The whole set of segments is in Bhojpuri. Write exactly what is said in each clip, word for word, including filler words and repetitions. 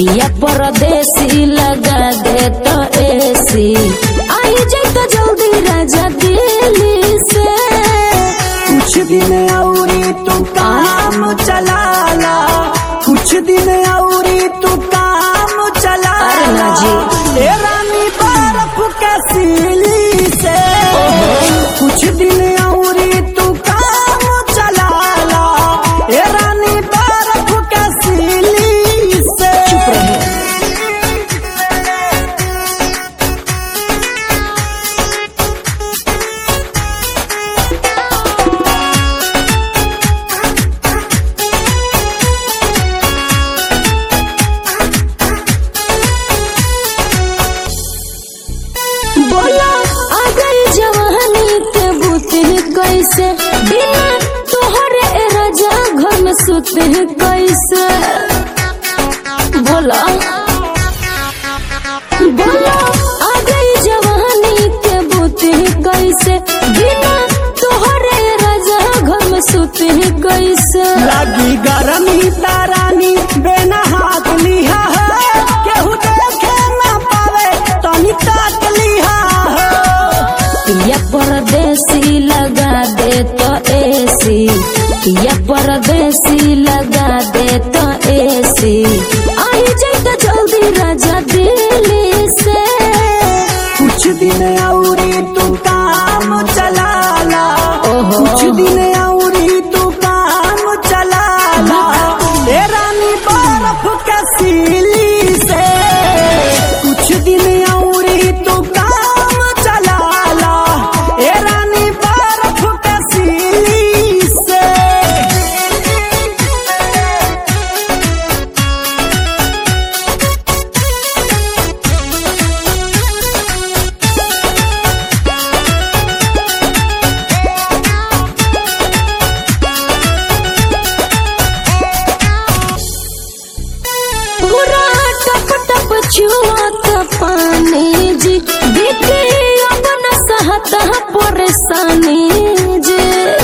पिया परदेसी लगा दे तो एसी आई जाए तो जल्दी राजा दिल्ली से। कुछ दिन औरी तू काम चलाला, कुछ दिन औरी तू काम चलाला जी ए रानी बर्फ के सीली से। कुछ दिन औरी तू काम चलाला ए रानी बर्फ के सीली से। चुप रहे। बोला आ गई जवानी के बूते कैसे, बिना तोहरे ए राजा घर में सुते कैसे। बोला बोला आ गई जवानी के बूते कैसे, बिना तोहरे ए राजा घर में सुते कैसे। लगी गरमी तारानी बेना हाथ लिहा है, केहू देखे ना पावे तनी ताक लिहा है। पिया परदेसी लगा दे तो एसी, पिया परदेसी लगा दे तो एसी आई जाए तो जल्दी राजा दिल्ली से। कुछ दिन औरी तू काम चलाला, कुछ दिन औरी तू काम चलाला ए रानी बर्फ के सीली से। कुछ दिन औरी तू काम चलाला ए रानी बर्फ के सीली से। पूरा टप टप छुआत पानी जी, बीते अब न सहता परेशानी जी।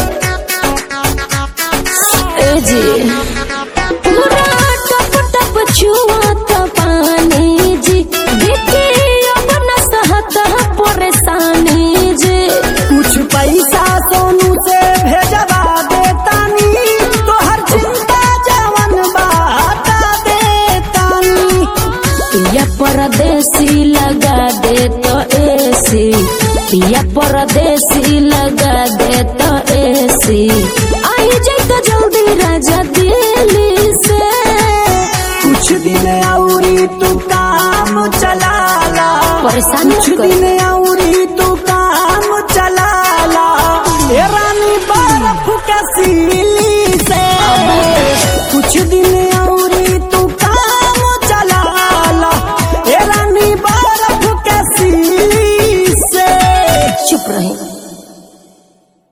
ए जी पूरा टप टप छुआत पानी जी, बीते अब न सहता परेशानी जी। कुछ पैसा सोनू से भेजवा देतानी, तोहर चिंता जवन बाता देतानी। पिया परदेसी लगा दे तो एसी, पिया परदेसी लगा दे तो एसी आई जाए तो जल्दी राजा दिल्ली से। कुछ दिन औरी तू काम चलाला, परेशान कुछ कर। दिन औरी तू काम चलाला ए रानी बर्फ के सी